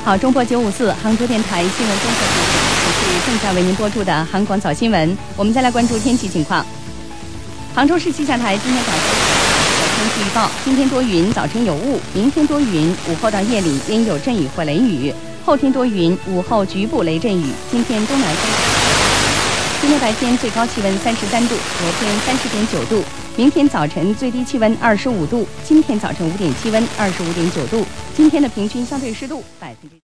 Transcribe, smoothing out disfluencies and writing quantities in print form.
好，中波954杭州电台新闻综合节目，这是正在为您播出的杭广早新闻。我们再来关注天气情况。杭州市气象台今天早晨的天气预报：今天多云，早晨有雾；明天多云，午后到夜里阴有阵雨或雷雨；后天多云，午后局部雷阵雨。今天东南风。今天白天最高气温33度，昨天30.9度。明天早晨最低气温25度，今天早晨5点气温25.9度。今天的平均相对湿度